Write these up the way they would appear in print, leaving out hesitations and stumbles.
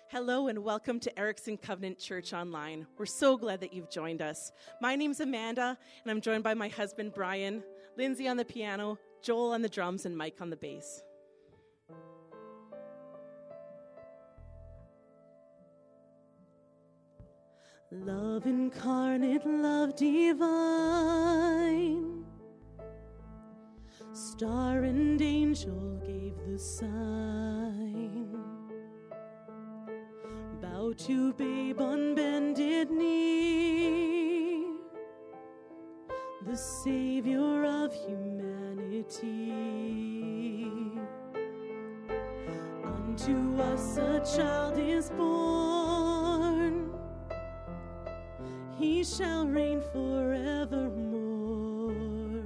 Hello and welcome to Erickson Covenant Church Online. We're so glad that you've joined us. My name's Amanda, and I'm joined by my husband, Brian, Lindsay on the piano, Joel on the drums, and Mike on the bass. Love incarnate, love divine, star and angel gave the sign. Bow to babe on bended knee, the Savior of humanity. Unto us a child is born, he shall reign forevermore.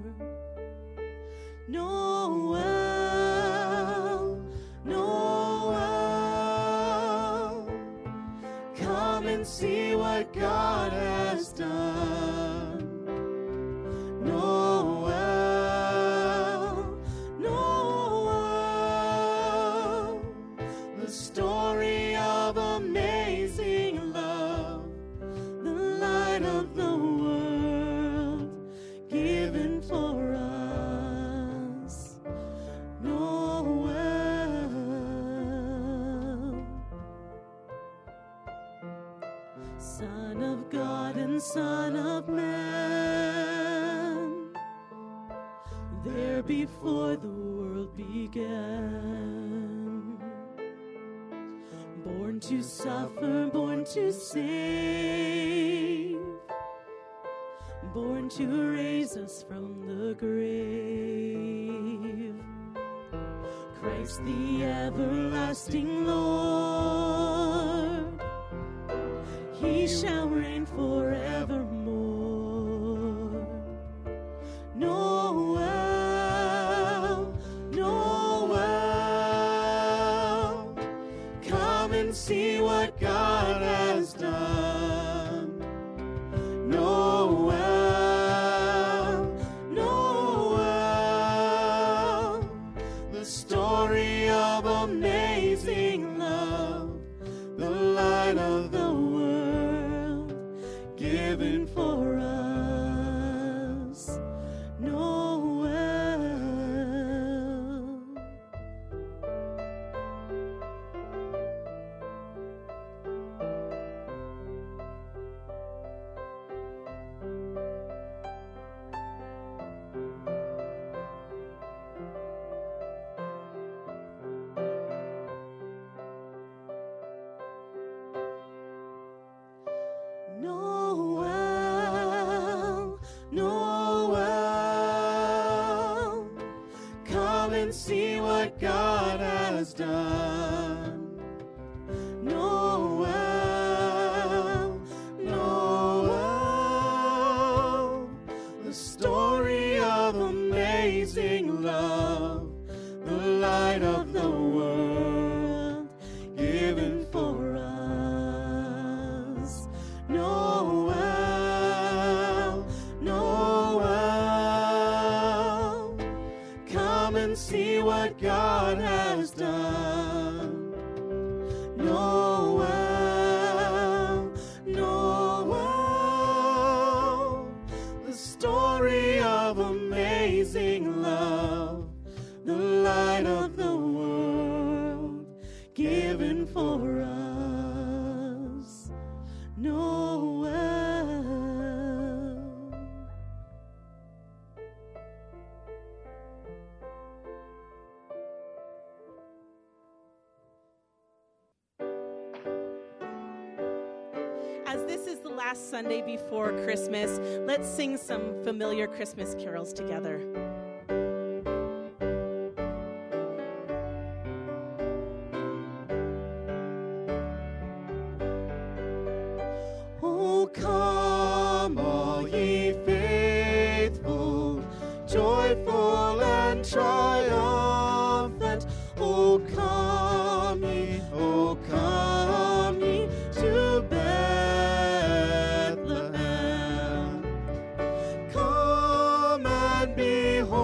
Noel, Noel, come and see what God has done. Noel, Noel, the story of amazing love, the light of the world given for us. Noel, Son of God and Son of Man, there before the world began. Born to suffer, born to save, born to raise us from the grave. Christ the everlasting Lord, he shall reign forevermore. Noel, Noel, come and see what God has done. Noel, Noel, the story of amazing love, the light of the world given for us. Noel. Noel, Noel, come and see what God has done. Noel, Noel, the story of amazing love, the light of the world given for us. Noel, Noel, come and see what God has done. Noel, Noel, the story of amazing love, the light of the world given for us. Noel. As this is the last Sunday before Christmas, let's sing some familiar Christmas carols together. Oh, come, all ye faithful, joyful and triumphant. Oh, come ye to Bethlehem. Come and behold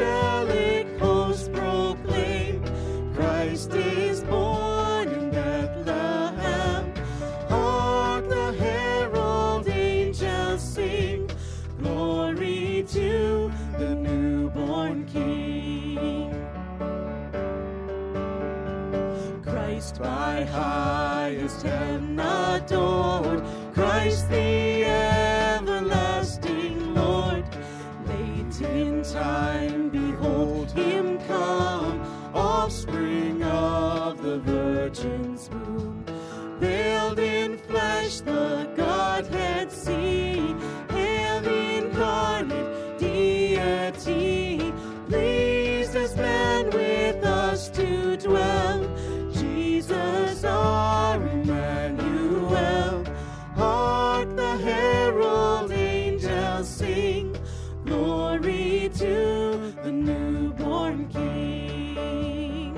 angelic hosts proclaim, Christ is born in Bethlehem. Hark, the herald angels sing, glory to the newborn King. Christ by highest heaven adored, Christ the everlasting Lord. Late in time, behold him come, offspring of the Virgin's womb. Veiled in flesh, the Godhead see, hail incarnate deity, pleased as man with us to dwell. Jesus our Emmanuel. Hark, the herald angels sing, glory to the newborn King.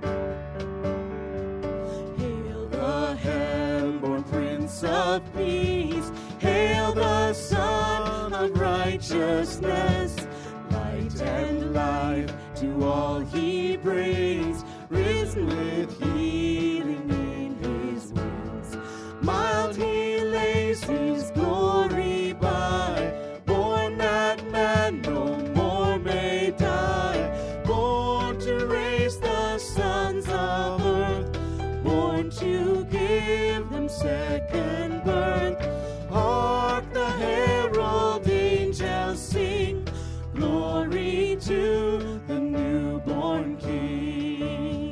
Hail the heaven-born Prince of Peace, hail the Son of Righteousness. Light and life to all he brings, risen with healing in his wings. Mild he lays his glory by, born that man no more may die. Born to raise the sons of earth, born to give them second birth. Hark, the herald angels sing, glory to the newborn King.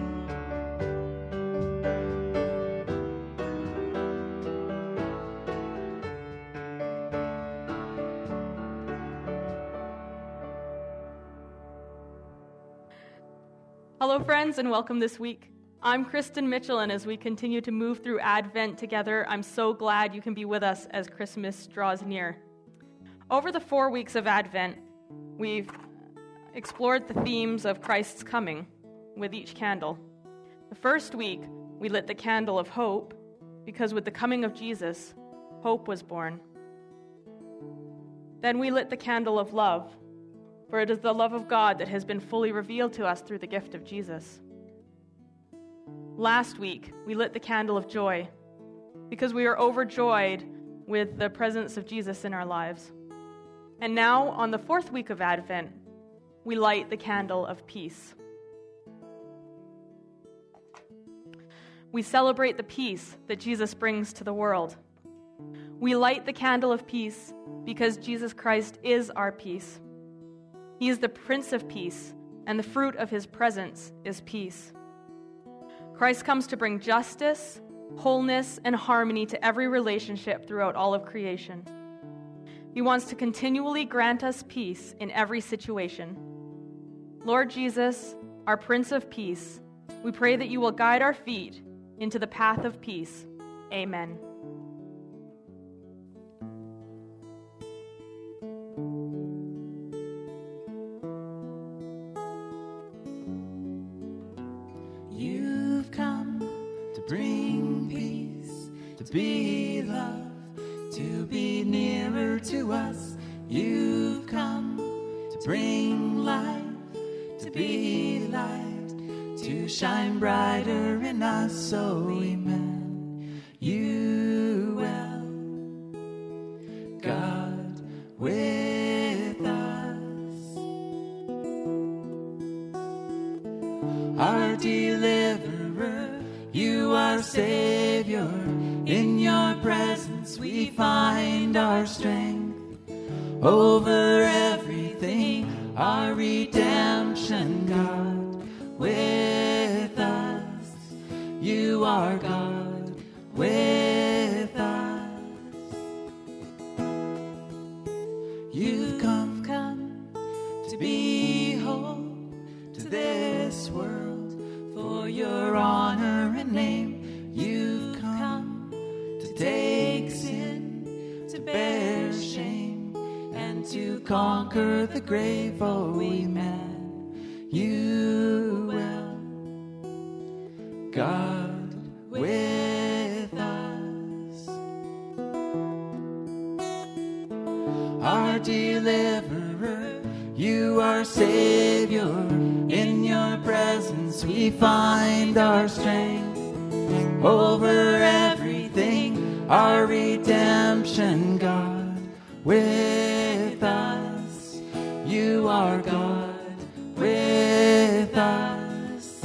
Hello, friends, and welcome this week. I'm Kristen Mitchell, and as we continue to move through Advent together, I'm so glad you can be with us as Christmas draws near. Over the 4 weeks of Advent, we've explored the themes of Christ's coming with each candle. The first week, we lit the candle of hope, because with the coming of Jesus, hope was born. Then we lit the candle of love, for it is the love of God that has been fully revealed to us through the gift of Jesus. Last week, we lit the candle of joy, because we are overjoyed with the presence of Jesus in our lives. And now, on the 4th week of Advent, we light the candle of peace. We celebrate the peace that Jesus brings to the world. We light the candle of peace because Jesus Christ is our peace. He is the Prince of Peace, and the fruit of his presence is peace. Christ comes to bring justice, wholeness, and harmony to every relationship throughout all of creation. He wants to continually grant us peace in every situation. Lord Jesus, our Prince of Peace, we pray that you will guide our feet into the path of peace. Amen. You've come to bring peace, to be love, to be nearer to us. You've come to bring life, to be light, to shine brighter in us. So Emmanuel, God with us, our deliverer, you are Savior. In your presence we find our strength. Over everything, our redemption, God with us. You are God with us. You've come to be hope to this world. For your honor and name, you've come to take sin, to bear shame, and to conquer the grave. Oh, Emmanuel, God with us, our deliverer, You are Savior. In your presence we find our strength. Over everything, our redemption, God, with us. You are God with us.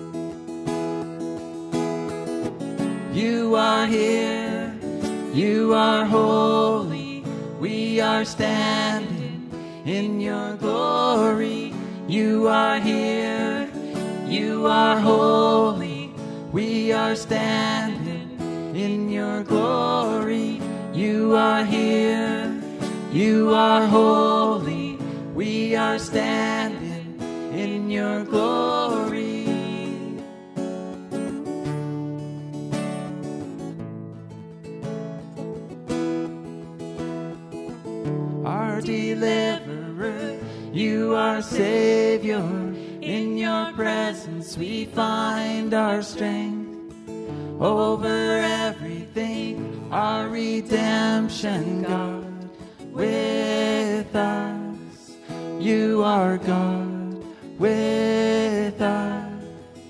You are here. You are holy. We are standing in your glory. You are here. You are holy. We are standing in your glory. You are here. You are holy. We are standing in your glory. Our deliverer, you are Savior. In your presence we find our strength. Over everything, our redemption, God, with us. You are God with us.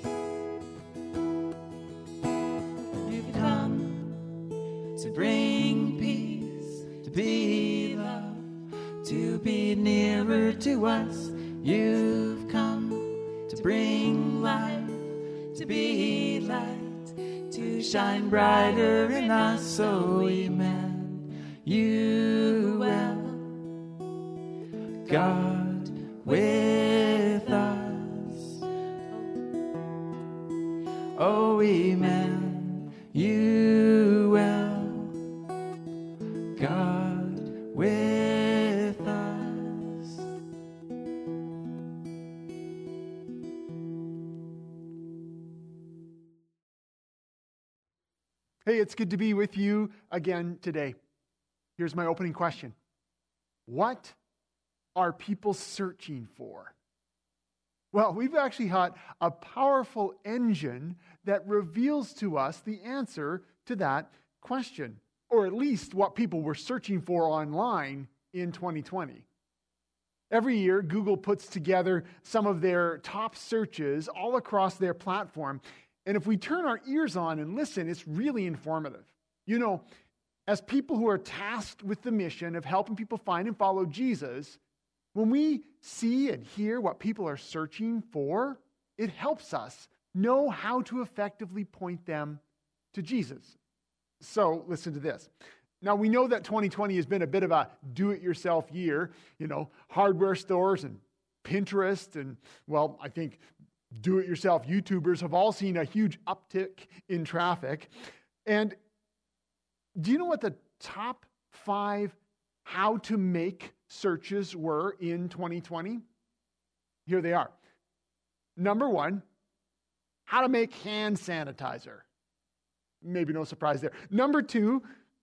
You've come to bring peace, to be love, to be nearer to us. You've come to bring life, to be light, to shine brighter in us. So Emmanuel, God with us. Oh, Emmanuel, God with us. Hey, it's good to be with you again today. Here's my opening question. What are people searching for? Well, we've actually got a powerful engine that reveals to us the answer to that question, or at least what people were searching for online in 2020. Every year, Google puts together some of their top searches all across their platform. And if we turn our ears on and listen, it's really informative. You know, as people who are tasked with the mission of helping people find and follow Jesus, when we see and hear what people are searching for, it helps us know how to effectively point them to Jesus. So listen to this. Now, we know that 2020 has been a bit of a do-it-yourself year. You know, hardware stores and Pinterest and, well, I think do-it-yourself YouTubers have all seen a huge uptick in traffic. And do you know what the top 5 how-to-make searches were in 2020? Here they are. Number 1, how to make hand sanitizer. Maybe no surprise there. Number 2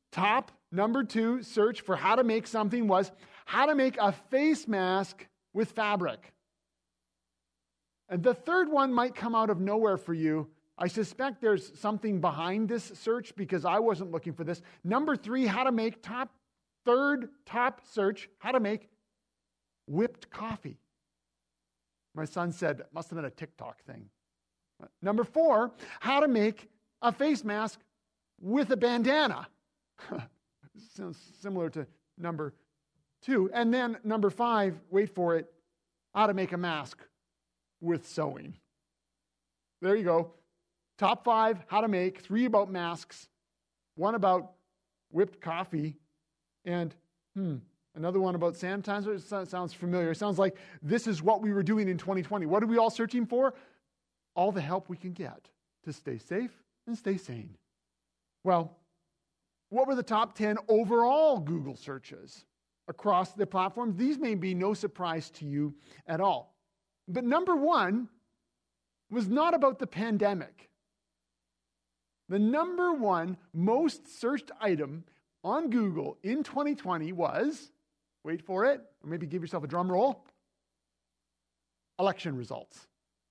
search for how to make something was how to make a face mask with fabric. And the third one might come out of nowhere for you. I suspect there's something behind this search because I wasn't looking for this. Number 3, how to make third top search, how to make whipped coffee. My son said, it must have been a TikTok thing. Number 4, how to make a face mask with a bandana. Sounds similar to number 2. And then number 5, wait for it, how to make a mask with sewing. There you go. Top 5, how to make, 3 about masks, 1 about whipped coffee, and another one about sanitizer. It sounds familiar. It sounds like this is what we were doing in 2020. What are we all searching for? All the help we can get to stay safe and stay sane. Well, what were the top 10 overall Google searches across the platform? These may be no surprise to you at all. But number 1 was not about the pandemic. The number 1 most searched item on Google in 2020 was, wait for it, or maybe give yourself a drum roll, election results.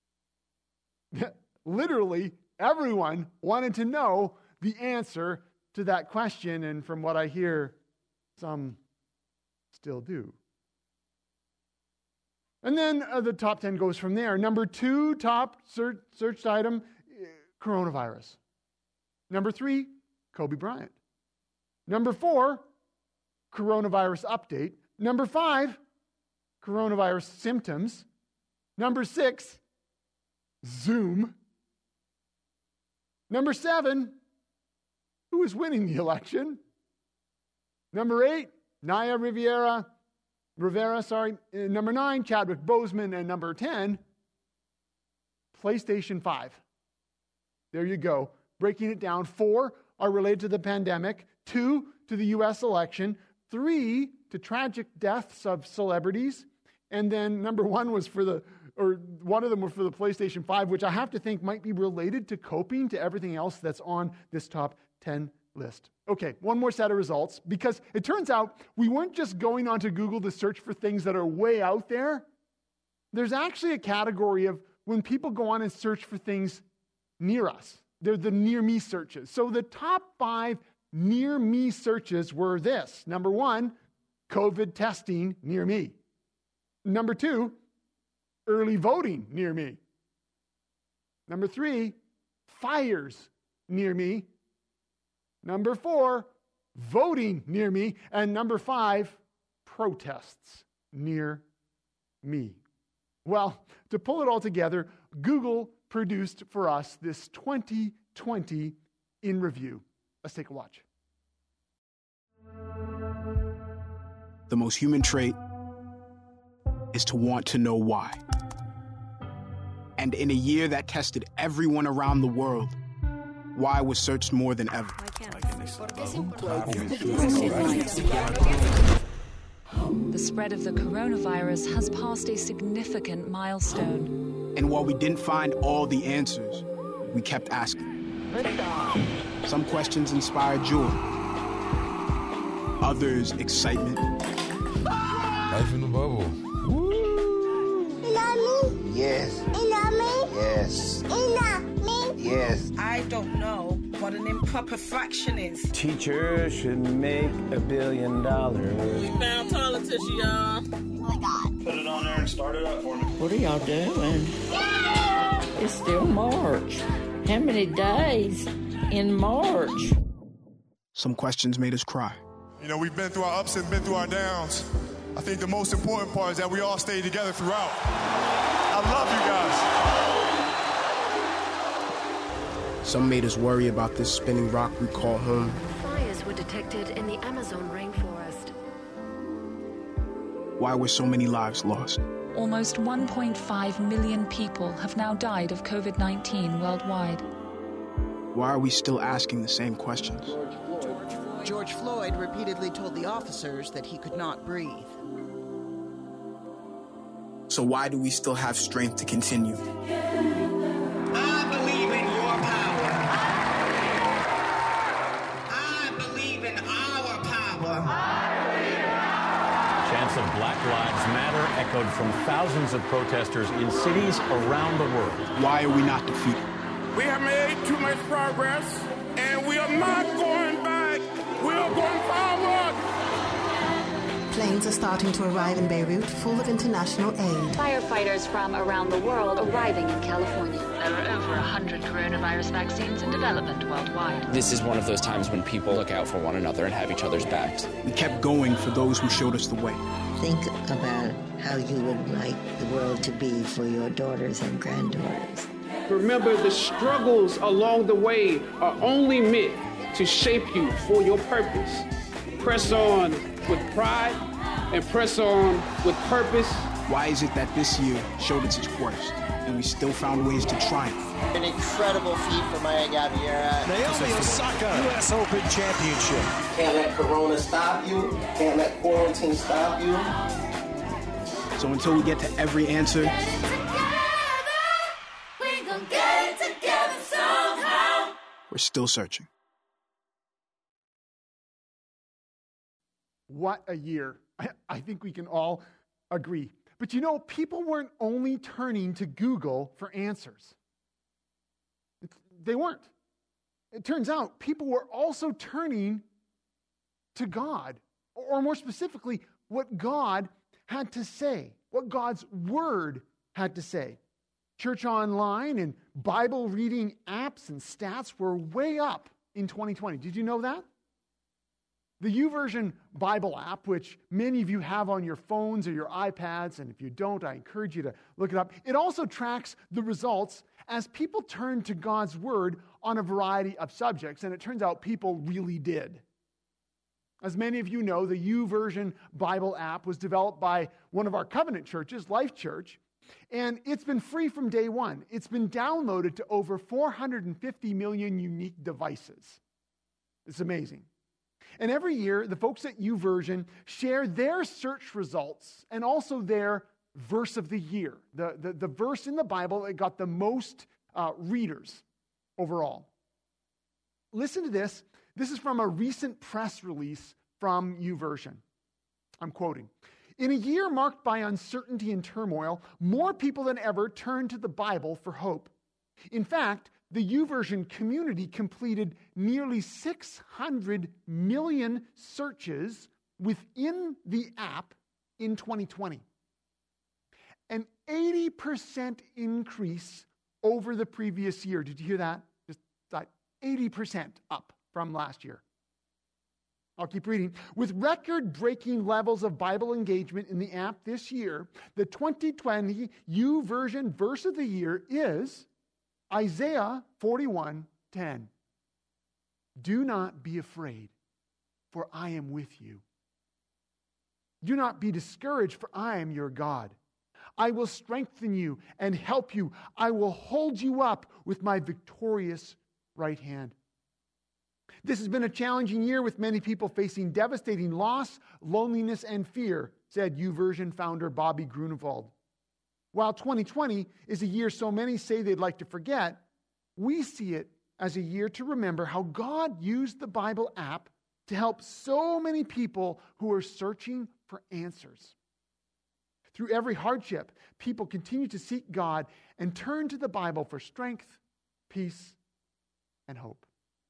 Literally, everyone wanted to know the answer to that question, and from what I hear, some still do. And then the top 10 goes from there. Number 2, top searched item, coronavirus. Number 3, Kobe Bryant. Number 4, coronavirus update. Number 5, coronavirus symptoms. Number 6, Zoom. Number 7, who is winning the election? Number 8, Naya Rivera. Number 9, Chadwick Boseman. And number 10, PlayStation 5. There you go. Breaking it down. 4 are related to the pandemic. 2 to the U.S. election. 3 to tragic deaths of celebrities. And then number 1 was one of them was for the PlayStation 5, which I have to think might be related to coping to everything else that's on this top 10 list. Okay, one more set of results, because it turns out we weren't just going onto Google to search for things that are way out there. There's actually a category of when people go on and search for things near us. They're the near me searches. So the top 5 near me searches were this. Number 1, COVID testing near me. Number 2, early voting near me. Number 3, fires near me. Number 4, voting near me. And number 5, protests near me. Well, to pull it all together, Google produced for us this 2020 in review. Let's take a watch. The most human trait is to want to know why. And in a year that tested everyone around the world, why was searched more than ever. The spread of the coronavirus has passed a significant milestone. And while we didn't find all the answers, we kept asking. Some questions inspired joy. Others, excitement. Life in the bubble. Woo! You love me? Yes. You love me? Yes. You love me? Yes. I don't know what an improper fraction is. Teachers should make $1 billion. We found toilet tissue, y'all. Oh my God. Put it on there and start it up for me. What are y'all doing? Yeah! It's still March. How many days in March? Some questions made us cry. You know, we've been through our ups and been through our downs. I think the most important part is that we all stayed together throughout. I love you guys. Some made us worry about this spinning rock we call home. Fires were detected in the Amazon rainforest. Why were so many lives lost? Almost 1.5 million people have now died of COVID-19 worldwide. Why are we still asking the same questions? George Floyd repeatedly told the officers that he could not breathe. So why do we still have strength to continue? I believe in your power. I believe in our power. Chants of Black Lives Matter echoed from thousands of protesters in cities around the world. Why are we not defeated? We have made too much progress, and we are not going back. We are going forward. Planes are starting to arrive in Beirut, full of international aid. Firefighters from around the world arriving in California. There are over 100 coronavirus vaccines in development worldwide. This is one of those times when people look out for one another and have each other's backs. We kept going for those who showed us the way. Think about how you would like the world to be for your daughters and granddaughters. Remember, the struggles along the way are only meant to shape you for your purpose. Press on with pride and press on with purpose. Why is it that this year showed its worst and we still found ways to triumph? An incredible feat for Maya Gabeira. Naomi Osaka, U.S. Open Championship. Can't let Corona stop you. Can't let quarantine stop you. So until we get to every answer, we're still searching. What a year. I think we can all agree. But you know, people weren't only turning to Google for answers. They weren't. It turns out people were also turning to God, or more specifically, what God had to say. what God's Word had to say. Church online and Bible reading apps and stats were way up in 2020. Did you know that? The YouVersion Bible app, which many of you have on your phones or your iPads, and if you don't, I encourage you to look it up. It also tracks the results as people turn to God's Word on a variety of subjects, and it turns out people really did. As many of you know, the YouVersion Bible app was developed by one of our covenant churches, Life Church, and it's been free from day one. It's been downloaded to over 450 million unique devices. It's amazing. And every year, the folks at YouVersion share their search results and also their verse of the year, the verse in the Bible that got the most readers overall. Listen to this. This is from a recent press release from YouVersion. I'm quoting. In a year marked by uncertainty and turmoil, more people than ever turn to the Bible for hope. In fact, the YouVersion community completed nearly 600 million searches within the app in 2020. An 80% increase over the previous year. Did you hear that? Just that 80% up from last year. I'll keep reading. With record-breaking levels of Bible engagement in the app this year, the 2020 YouVersion verse of the year is Isaiah 41:10. Do not be afraid, for I am with you. Do not be discouraged, for I am your God. I will strengthen you and help you. I will hold you up with my victorious right hand. This has been a challenging year with many people facing devastating loss, loneliness, and fear, said YouVersion founder Bobby Grunewald. While 2020 is a year so many say they'd like to forget, we see it as a year to remember how God used the Bible app to help so many people who are searching for answers. Through every hardship, people continue to seek God and turn to the Bible for strength, peace, and hope.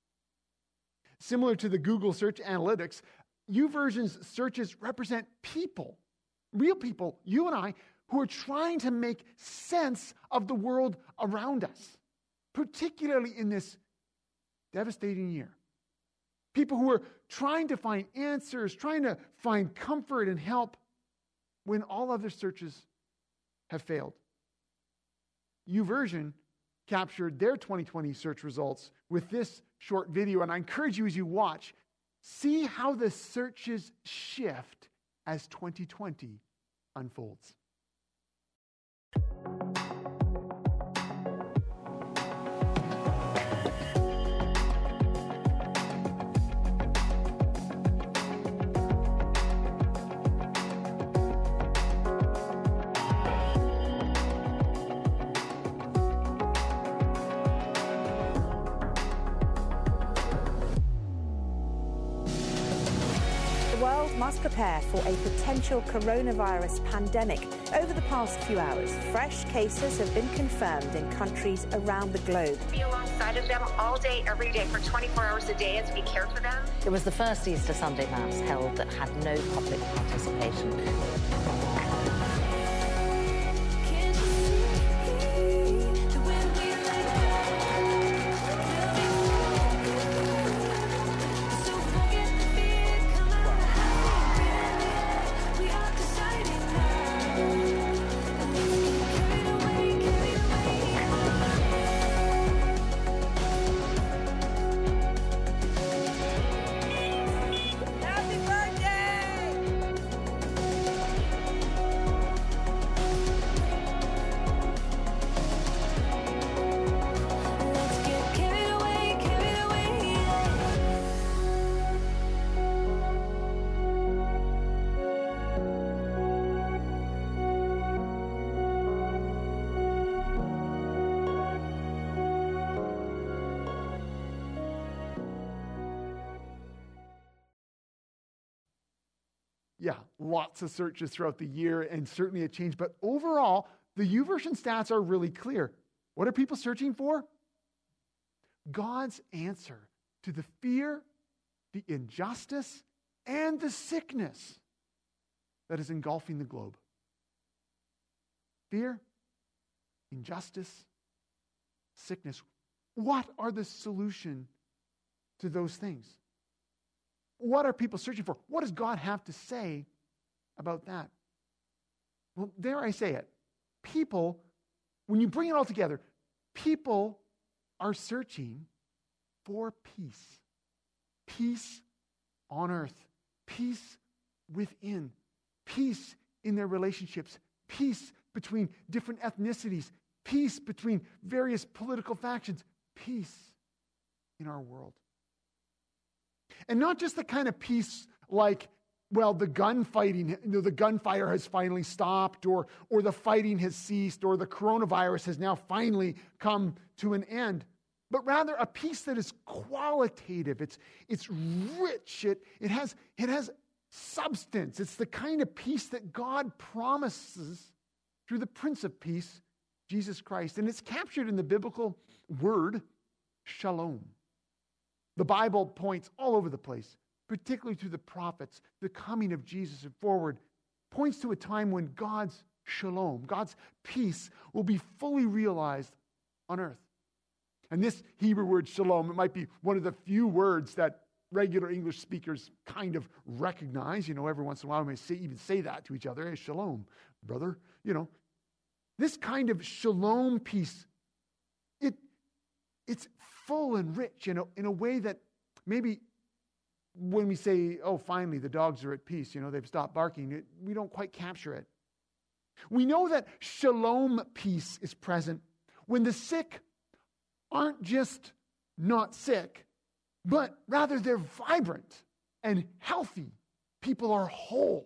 Similar to the Google search analytics, YouVersion's searches represent people, real people, you and I, who are trying to make sense of the world around us, particularly in this devastating year. People who are trying to find answers, trying to find comfort and help when all other searches have failed. YouVersion captured their 2020 search results with this short video, and I encourage you as you watch, see how the searches shift as 2020 unfolds. Must prepare for a potential coronavirus pandemic. Over the past few hours, fresh cases have been confirmed in countries around the globe. Be alongside of them all day, every day, for 24 hours a day as we care for them. It was the first Easter Sunday Mass held that had no public participation. Yeah, lots of searches throughout the year and certainly a change. But overall, the YouVersion stats are really clear. What are people searching for? God's answer to the fear, the injustice, and the sickness that is engulfing the globe. Fear, injustice, sickness. What are the solution to those things? What are people searching for? What does God have to say about that? Well, dare I say it, people, when you bring it all together, people are searching for peace. Peace on earth. Peace within. Peace in their relationships. Peace between different ethnicities. Peace between various political factions. Peace in our world. And not just the kind of peace like, well, the gunfighting, the gunfire has finally stopped, or the fighting has ceased, or the coronavirus has now finally come to an end. But rather a peace that is qualitative. It's rich. It has substance. It's the kind of peace that God promises through the Prince of Peace, Jesus Christ. And it's captured in the biblical word, shalom. The Bible points all over the place, particularly through the prophets, the coming of Jesus and forward, points to a time when God's shalom, God's peace, will be fully realized on earth. And this Hebrew word shalom, it might be one of the few words that regular English speakers kind of recognize. You know, every once in a while we may even say that to each other. Hey, shalom, brother. You know, this kind of shalom peace, it's full and rich in a way that maybe when we say, oh, finally, the dogs are at peace, you know, they've stopped barking, we don't quite capture it. We know that shalom peace is present when the sick aren't just not sick, but rather they're vibrant and healthy. People are whole.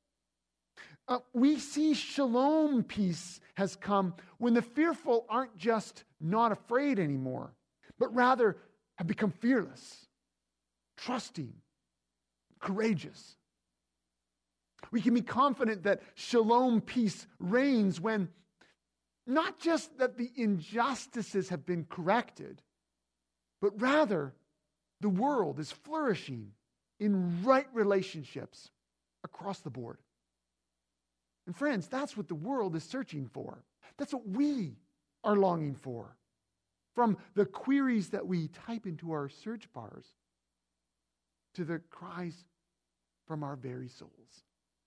We see shalom peace has come when the fearful aren't just not afraid anymore, but rather have become fearless, trusting, courageous. We can be confident that shalom peace reigns when not just that the injustices have been corrected, but rather the world is flourishing in right relationships across the board. And friends, that's what the world is searching for. That's what we are longing for. From the queries that we type into our search bars to the cries from our very souls.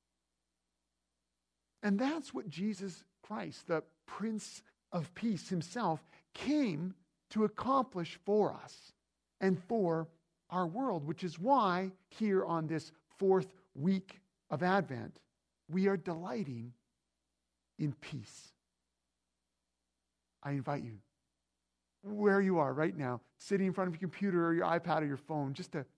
And that's what Jesus Christ, the Prince of Peace himself, came to accomplish for us and for our world, which is why here on this fourth week of Advent, we are delighting in peace. I invite you, where you are right now, sitting in front of your computer or your iPad or your phone, just to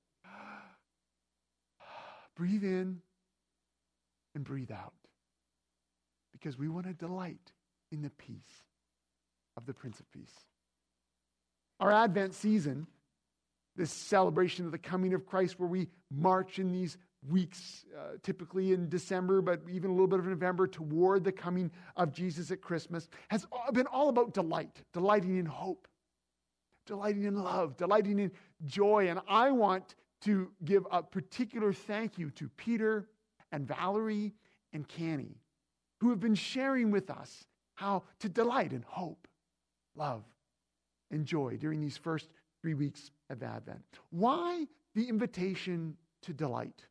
breathe in and breathe out. Because we want to delight in the peace of the Prince of Peace. Our Advent season, this celebration of the coming of Christ, where we march in these weeks, typically in December, but even a little bit of November, toward the coming of Jesus at Christmas, has been all about delight, delighting in hope, delighting in love, delighting in joy. And I want to give a particular thank you to Peter and Valerie and Canny, who have been sharing with us how to delight in hope, love, and joy during these first 3 weeks of Advent. Why the invitation to delight?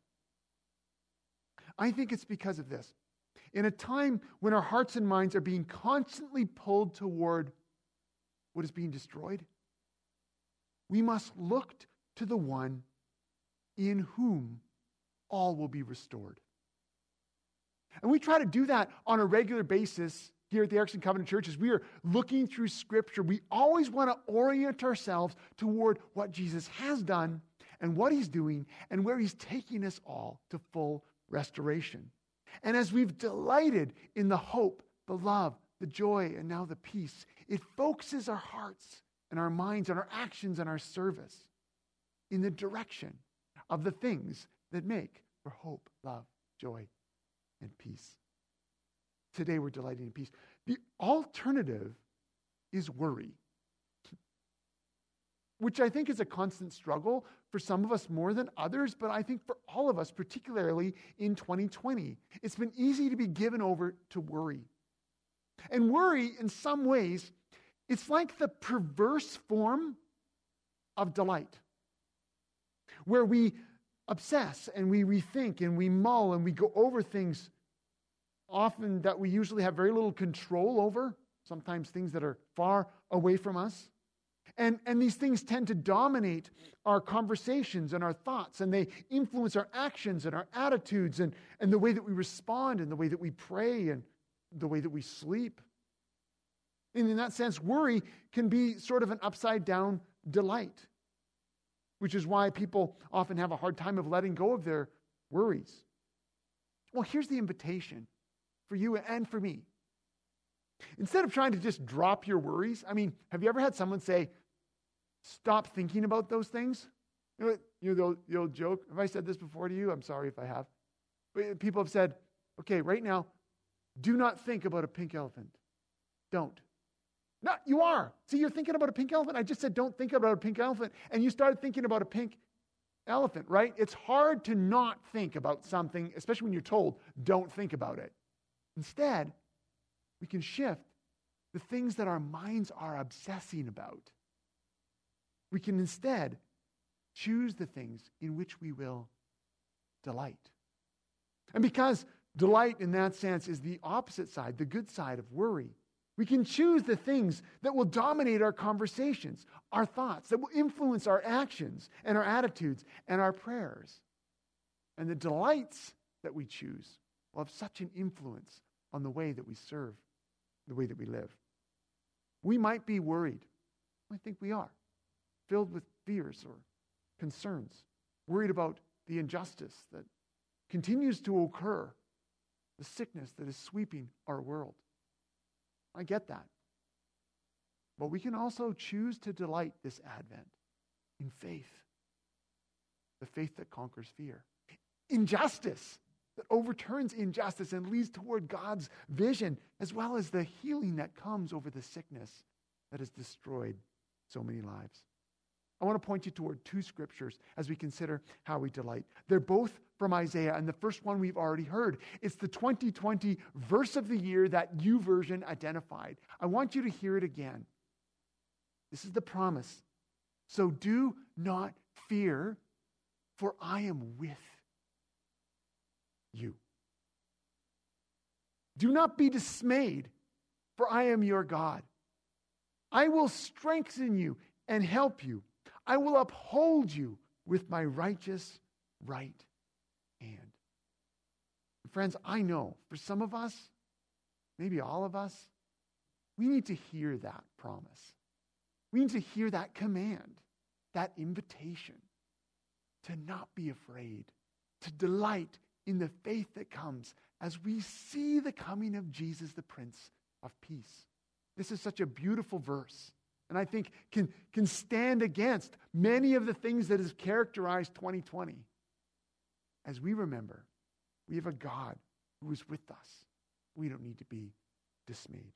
I think it's because of this. In a time when our hearts and minds are being constantly pulled toward what is being destroyed, we must look to the one in whom all will be restored. And we try to do that on a regular basis here at the Erickson Covenant Church as we are looking through Scripture. We always want to orient ourselves toward what Jesus has done and what he's doing and where he's taking us all to full restoration. And as we've delighted in the hope, the love, the joy, and now the peace, it focuses our hearts and our minds and our actions and our service in the direction of the things that make for hope, love, joy, and peace. Today we're delighting in peace. The alternative is worry, which I think is a constant struggle for some of us more than others, but I think for all of us, particularly in 2020, it's been easy to be given over to worry. And worry, in some ways, it's like the perverse form of delight, where we obsess and we rethink and we mull and we go over things often that we usually have very little control over, sometimes things that are far away from us. And these things tend to dominate our conversations and our thoughts, and they influence our actions and our attitudes and the way that we respond and the way that we pray and the way that we sleep. And in that sense, worry can be sort of an upside-down delight, which is why people often have a hard time of letting go of their worries. Well, here's the invitation for you and for me. Instead of trying to just drop your worries, have you ever had someone say, stop thinking about those things? You know the old joke? Have I said this before to you? I'm sorry if I have. But people have said, okay, right now, do not think about a pink elephant. Don't. No, you are. See, you're thinking about a pink elephant. I just said don't think about a pink elephant. And you started thinking about a pink elephant, right? It's hard to not think about something, especially when you're told, don't think about it. Instead, we can shift the things that our minds are obsessing about. We can instead choose the things in which we will delight. And because delight in that sense is the opposite side, the good side of worry, we can choose the things that will dominate our conversations, our thoughts, that will influence our actions and our attitudes and our prayers. And the delights that we choose will have such an influence on the way that we serve, the way that we live. We might be worried. I think we are. Filled with fears or concerns. Worried about the injustice that continues to occur. The sickness that is sweeping our world. I get that. But we can also choose to delight this Advent in faith. The faith that conquers fear. In justice that overturns injustice and leads toward God's vision, as well as the healing that comes over the sickness that has destroyed so many lives. I want to point you toward two scriptures as we consider how we delight. They're both from Isaiah, and the first one we've already heard. It's the 2020 verse of the year that YouVersion identified. I want you to hear it again. This is the promise. So do not fear, for I am with you. Do not be dismayed, for I am your God. I will strengthen you and help you. I will uphold you with my righteous right hand. Friends, I know for some of us, maybe all of us, we need to hear that promise. We need to hear that command, that invitation to not be afraid, to delight in the faith that comes as we see the coming of Jesus, the Prince of Peace. This is such a beautiful verse. And I think can stand against many of the things that has characterized 2020. As we remember, we have a God who is with us. We don't need to be dismayed.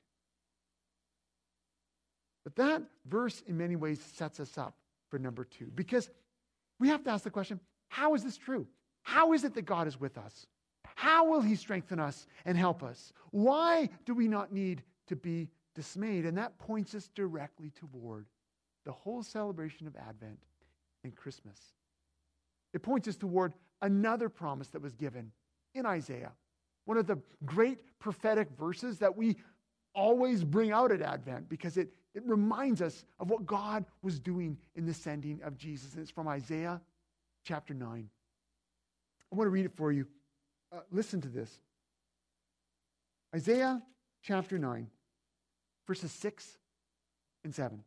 But that verse in many ways sets us up for number two. Because we have to ask the question, how is this true? How is it that God is with us? How will he strengthen us and help us? Why do we not need to be dismayed? And that points us directly toward the whole celebration of Advent and Christmas. It points us toward another promise that was given in Isaiah, one of the great prophetic verses that we always bring out at Advent because it reminds us of what God was doing in the sending of Jesus. And it's from Isaiah chapter 9. I want to read it for you. Listen to this. Isaiah chapter 9. Verses 6 and 7.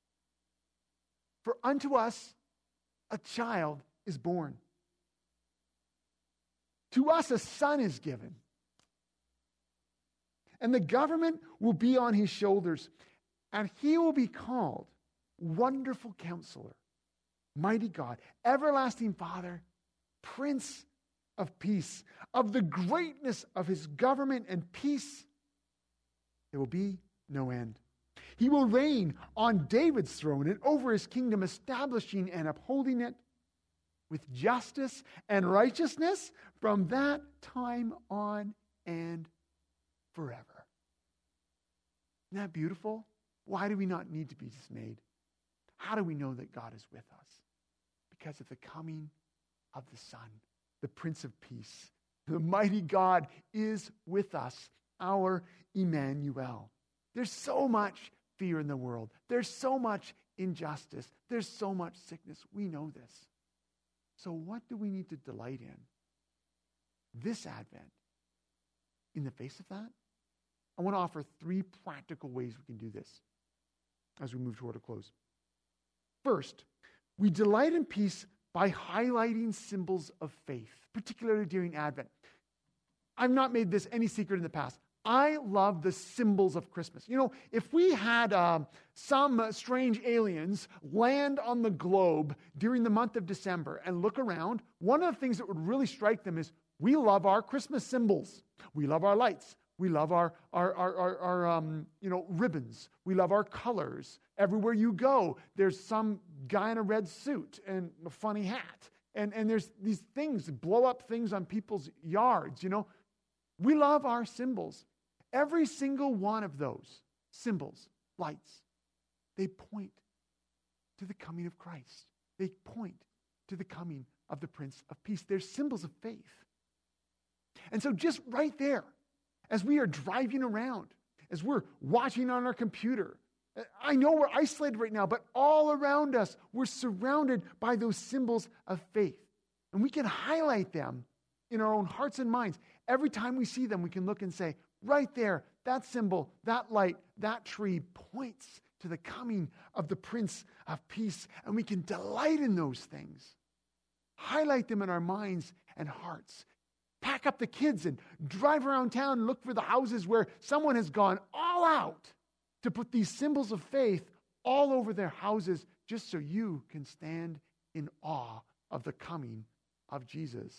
For unto us a child is born. To us a son is given. And the government will be on his shoulders. And he will be called Wonderful Counselor, Mighty God, Everlasting Father, Prince of Peace. Of the greatness of his government and peace, there will be no end. He will reign on David's throne and over his kingdom, establishing and upholding it with justice and righteousness from that time on and forever. Isn't that beautiful? Why do we not need to be dismayed? How do we know that God is with us? Because of the coming of the Son, the Prince of Peace. The mighty God is with us, our Emmanuel. There's so much fear in the world. There's so much injustice. There's so much sickness. We know this. So what do we need to delight in this Advent? In the face of that, I want to offer 3 practical ways we can do this as we move toward a close. First, we delight in peace by highlighting symbols of faith, particularly during Advent. I've not made this any secret in the past. I love the symbols of Christmas. You know, if we had some strange aliens land on the globe during the month of December and look around, one of the things that would really strike them is we love our Christmas symbols. We love our lights. We love our ribbons. We love our colors. Everywhere you go, there's some guy in a red suit and a funny hat. And there's these things, blow up things on people's yards, you know. We love our symbols. Every single one of those symbols, lights, they point to the coming of Christ. They point to the coming of the Prince of Peace. They're symbols of faith. And so just right there, as we are driving around, as we're watching on our computer, I know we're isolated right now, but all around us, we're surrounded by those symbols of faith. And we can highlight them in our own hearts and minds. Every time we see them, we can look and say, right there, that symbol, that light, that tree points to the coming of the Prince of Peace. And we can delight in those things. Highlight them in our minds and hearts. Pack up the kids and drive around town and look for the houses where someone has gone all out to put these symbols of faith all over their houses just so you can stand in awe of the coming of Jesus.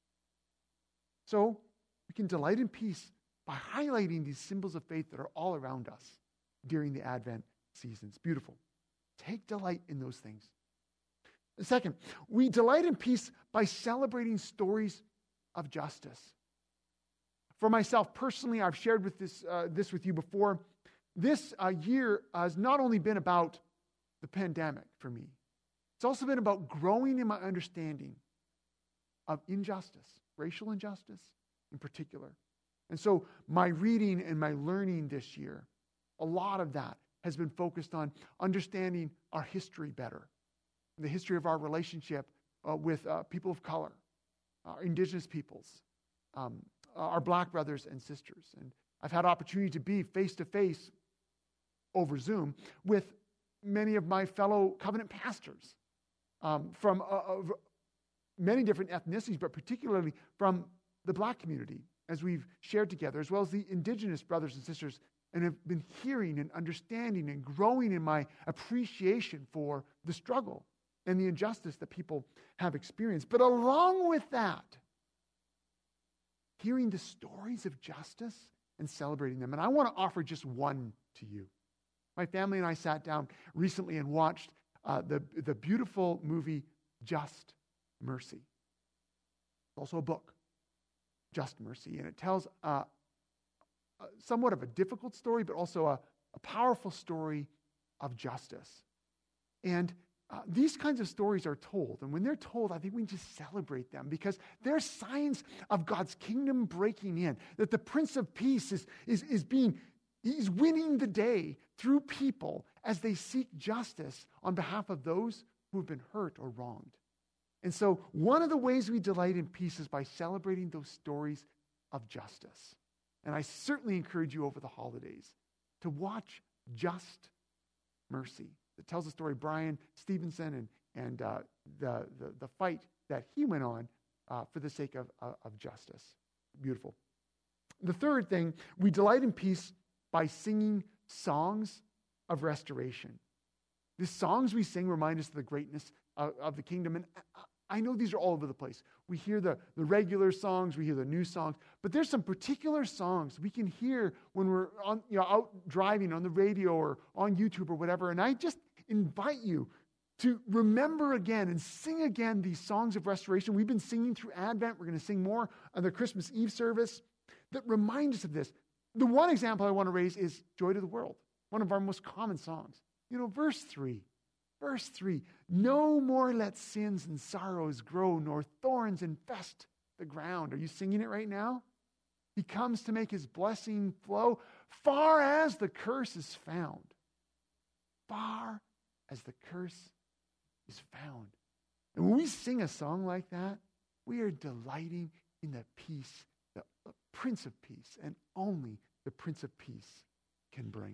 So we can delight in peace by highlighting these symbols of faith that are all around us during the Advent season. It's beautiful. Take delight in those things. Second, we delight in peace by celebrating stories of justice. For myself personally, I've shared with this with you before. This year has not only been about the pandemic for me, it's also been about growing in my understanding of injustice, racial injustice in particular. And so my reading and my learning this year, a lot of that has been focused on understanding our history better, the history of our relationship with people of color, our indigenous peoples, our black brothers and sisters. And I've had opportunity to be face-to-face over Zoom with many of my fellow covenant pastors from many different ethnicities, but particularly from the black community, as we've shared together, as well as the indigenous brothers and sisters, and have been hearing and understanding and growing in my appreciation for the struggle and the injustice that people have experienced. But along with that, hearing the stories of justice and celebrating them. And I want to offer just one to you. My family and I sat down recently and watched the beautiful movie Just Mercy. It's also a book, Just Mercy, and it tells somewhat of a difficult story, but also a powerful story of justice. And these kinds of stories are told, and when they're told, I think we need to celebrate them because they're signs of God's kingdom breaking in, that the Prince of Peace he's winning the day through people as they seek justice on behalf of those who have been hurt or wronged. And so one of the ways we delight in peace is by celebrating those stories of justice. And I certainly encourage you over the holidays to watch Just Mercy. It tells the story of Brian Stevenson and the fight that he went on for the sake of justice. Beautiful. The third thing, we delight in peace by singing songs of restoration. The songs we sing remind us of the greatness of the kingdom. And I know these are all over the place. We hear the regular songs, we hear the new songs, but there's some particular songs we can hear when we're out driving on the radio or on YouTube or whatever. And I just invite you to remember again and sing again these songs of restoration. We've been singing through Advent. We're going to sing more on the Christmas Eve service that remind us of this. The one example I want to raise is Joy to the World, one of our most common songs. Verse 3. Verse 3, no more let sins and sorrows grow, nor thorns infest the ground. Are you singing it right now? He comes to make his blessing flow far as the curse is found. Far as the curse is found. And when we sing a song like that, we are delighting in the peace, the Prince of Peace, and only the Prince of Peace can bring.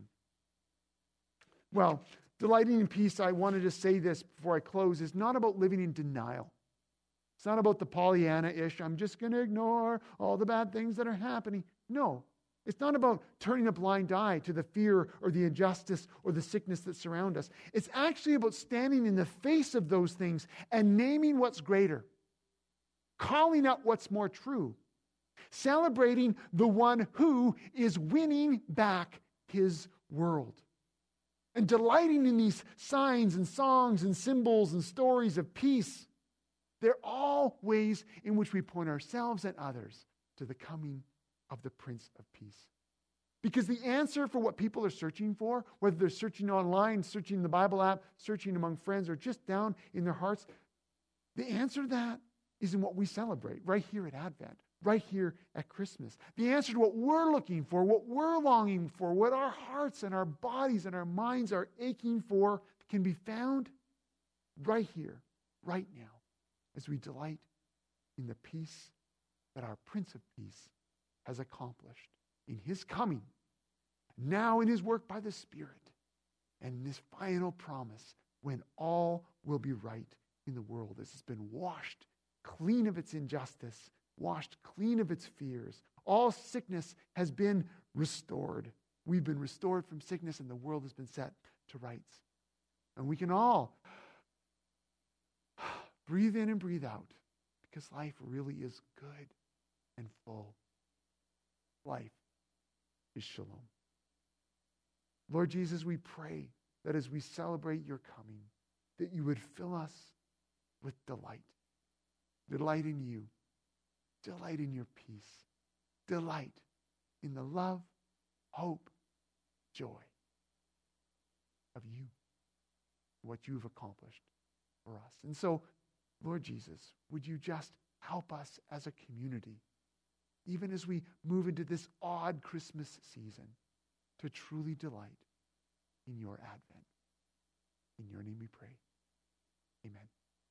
Well, delighting in peace, I wanted to say this before I close, is not about living in denial. It's not about the Pollyanna-ish, I'm just going to ignore all the bad things that are happening. No, it's not about turning a blind eye to the fear or the injustice or the sickness that surround us. It's actually about standing in the face of those things and naming what's greater, calling out what's more true, celebrating the one who is winning back his world. And delighting in these signs and songs and symbols and stories of peace. They're all ways in which we point ourselves and others to the coming of the Prince of Peace. Because the answer for what people are searching for, whether they're searching online, searching in the Bible app, searching among friends, or just down in their hearts, the answer to that is in what we celebrate right here at Advent, right here at Christmas. The answer to what we're looking for, what we're longing for, what our hearts and our bodies and our minds are aching for can be found right here, right now, as we delight in the peace that our Prince of Peace has accomplished in his coming, now in his work by the Spirit, and in this final promise when all will be right in the world as it's been washed clean of its injustice, washed clean of its fears. All sickness has been restored. We've been restored from sickness, and the world has been set to rights. And we can all breathe in and breathe out, because life really is good and full. Life is shalom. Lord Jesus, we pray that as we celebrate your coming, that you would fill us with delight. Delight in you. Delight in your peace. Delight in the love, hope, joy of you, what you've accomplished for us. And so, Lord Jesus, would you just help us as a community, even as we move into this odd Christmas season, to truly delight in your advent. In your name we pray. Amen.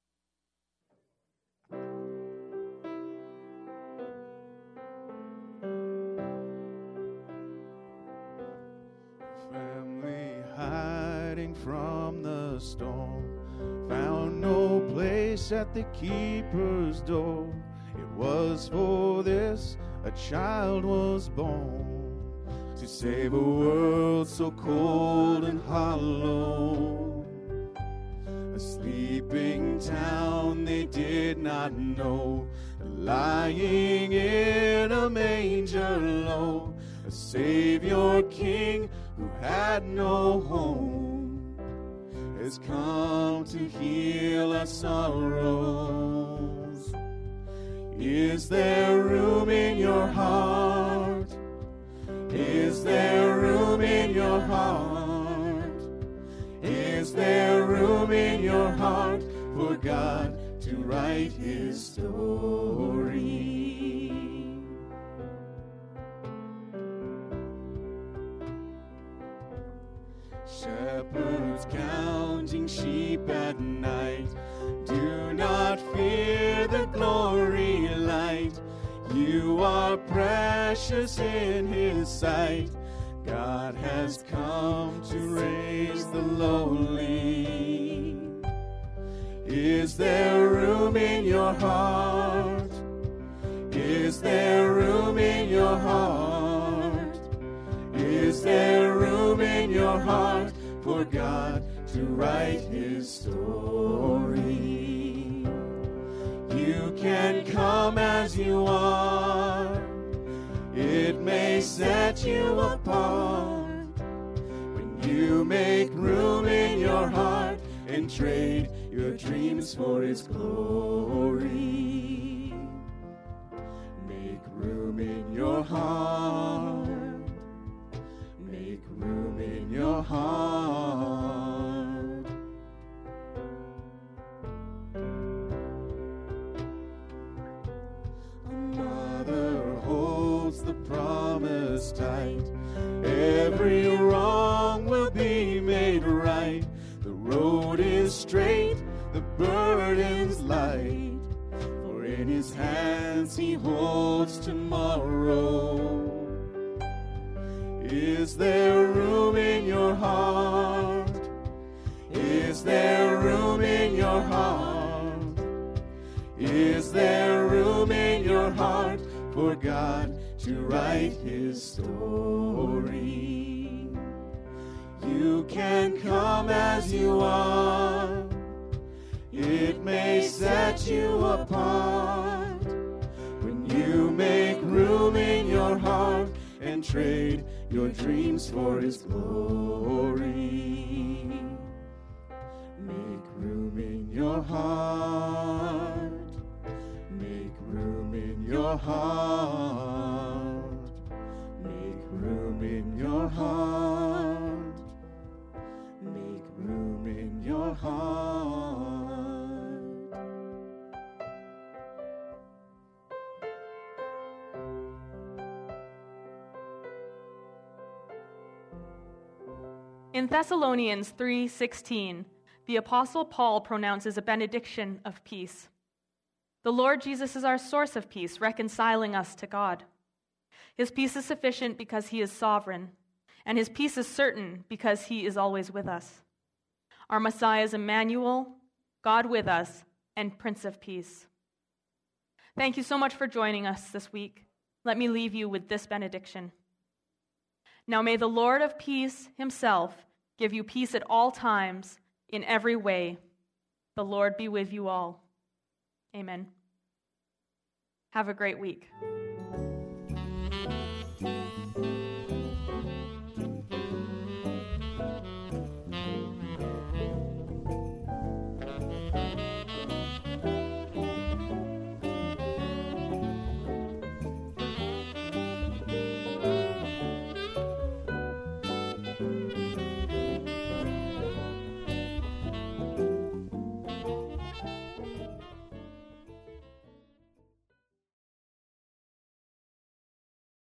Family hiding from the storm, found no place at the keeper's door. It was for this a child was born, to save a world so cold and hollow. A sleeping town they did not know, lying in a manger low. A Savior King who had no home has come to heal our sorrows. Is there room in your heart? Is there room in your heart? Is there room in your heart for God to write his story? Shepherds counting sheep at night, do not fear the glory light. You are precious in his sight. God has come to raise the lowly. Is there room in your heart? Is there room in your heart? Is there room in your heart for God to write his story? You can come as you are. It may set you apart when you make room in your heart and trade your dreams for his glory. Make room in your heart. is straight, the burden's light. For in his hands he holds tomorrow. Is there room in your heart? Is there room in your heart? Is there room in your heart for God to write his story? You can come as you are. It may set you apart when you make room in your heart and trade your dreams for his glory. Make room in your heart. Make room in your heart. Make room in your heart. Make room in your heart. In Thessalonians 3:16, the Apostle Paul pronounces a benediction of peace. The Lord Jesus is our source of peace, reconciling us to God. His peace is sufficient because he is sovereign, and his peace is certain because he is always with us. Our Messiah is Emmanuel, God with us, and Prince of Peace. Thank you so much for joining us this week. Let me leave you with this benediction. Now may the Lord of peace himself give you peace at all times, in every way. The Lord be with you all. Amen. Have a great week.